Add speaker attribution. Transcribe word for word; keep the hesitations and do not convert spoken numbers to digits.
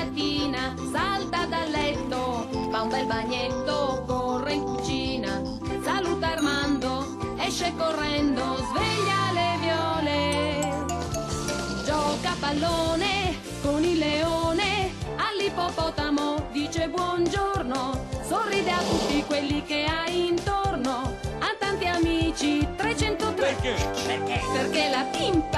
Speaker 1: mattina salta dal letto, fa un bel bagnetto, corre in cucina, saluta Armando, esce correndo, sveglia le viole. Gioca a pallone con il leone, all'ippopotamo dice buongiorno, sorride a tutti quelli che ha intorno, ha tanti amici, trecentotré.
Speaker 2: Perché?
Speaker 1: Perché? Perché la pimpa